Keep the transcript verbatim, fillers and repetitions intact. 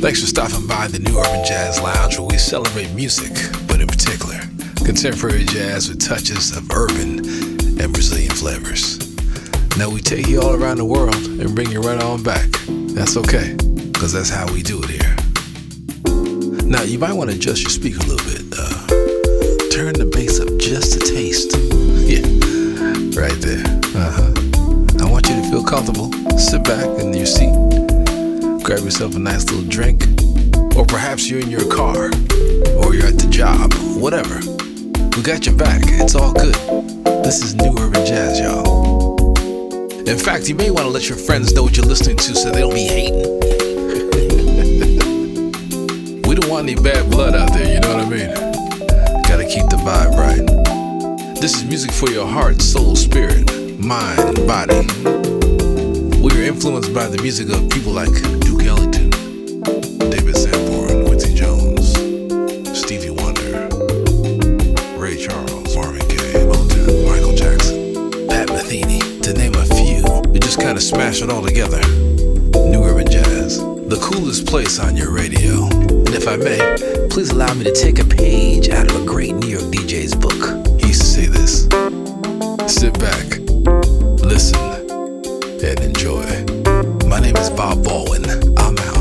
Thanks for stopping by the New Urban Jazz Lounge, where we celebrate music, but in particular, contemporary jazz with touches of urban and Brazilian flavors. Now we take you all around the world and bring you right on back. That's okay, because that's how we do it here. Now you might want to adjust your speaker a little bit. Uh, turn the bass up just a taste. Yeah, right there. Uh-huh. I want you to feel comfortable. Sit back in your seat. Grab yourself a nice little drink, or perhaps you're in your car, or you're at the job, whatever. We got your back, it's all good. This is New Urban Jazz, y'all. In fact, you may want to let your friends know what you're listening to so they don't be hating. We don't want any bad blood out there, you know what I mean? Gotta keep the vibe right. This is music for your heart, soul, spirit, mind, and body. We are influenced by the music of people like Duke Ellington, David Sanborn, Quincy Jones, Stevie Wonder, Ray Charles, Marvin Gaye, Motown, Michael Jackson, Pat Metheny, to name a few. We just kind of smash it all together. New Urban Jazz, the coolest place on your radio. And if I may, please allow me to take a page out of a great New York D J's book. He used to say this: sit back, listen, and enjoy. My name is Bob Baldwin. I'm out.